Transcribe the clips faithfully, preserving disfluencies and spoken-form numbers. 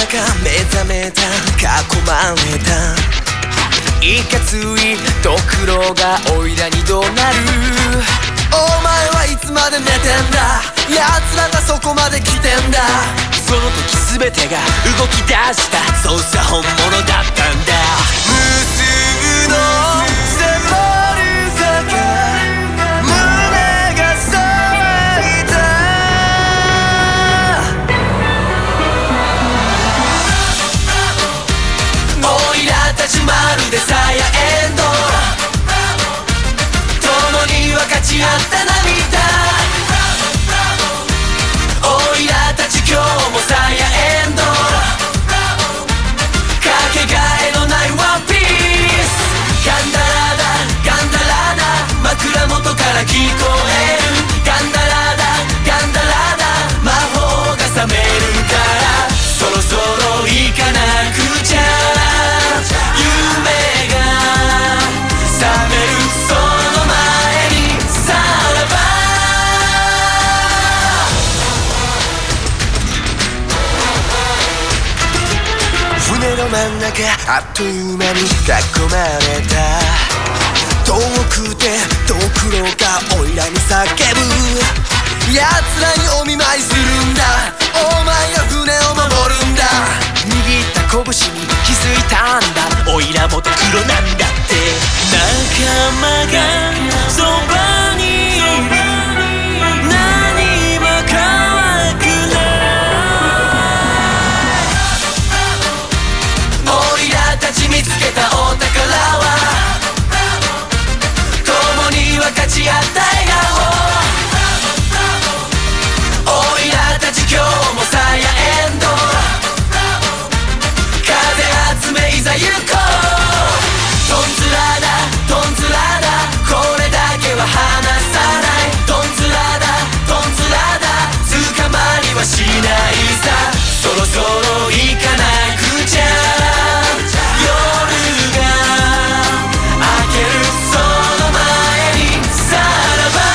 目覚めた囲まれたいかついドクロがおいらにどうなる。お前はいつまで寝てんだ、奴らがそこまで来てんだ。その時全てが動き出した、そうさ本物だったんだ。無数のセモルザが胸が騒いだ。おいらたちまるでサヤエンド、共に分かち合った涙。おいらたち今日もサヤエンド、かけがえのないワンピース。ガンダラダガンダラダ枕元から聞こえる。ガンダラダガンダラダ魔法が覚めるから、そろそろ行かなくちゃ。夢が覚めるその前にさらば。船の真ん中あっという間に囲まれた。遠くでドクロがおいらに叫ぶ。奴らにお見舞いするんだ、お前が船を守るんだ。握った拳に気づいたんだ、おいらもドクロなんだって。仲間がそばにいる、何も怖くない。おいらたち見つけたお宝は、共に分かち合った笑顔。おいらたち今日もサヤエンド、風集めいざ行こう。トンズラだトンズラだこれだけは離さない。トンズラだトンズラだ捕まりはしないさ。そろそろ行かなくちゃ。夜が明けるその前にさらば。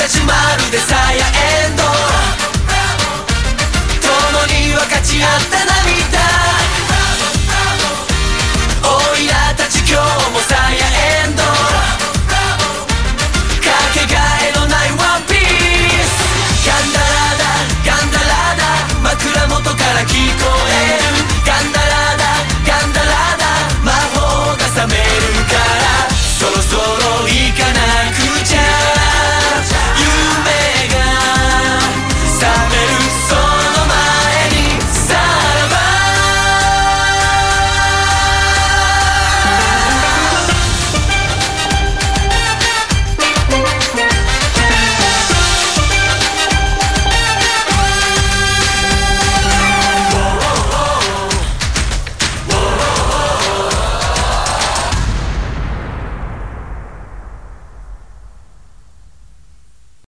サヤエンド、共に分かち合ったな。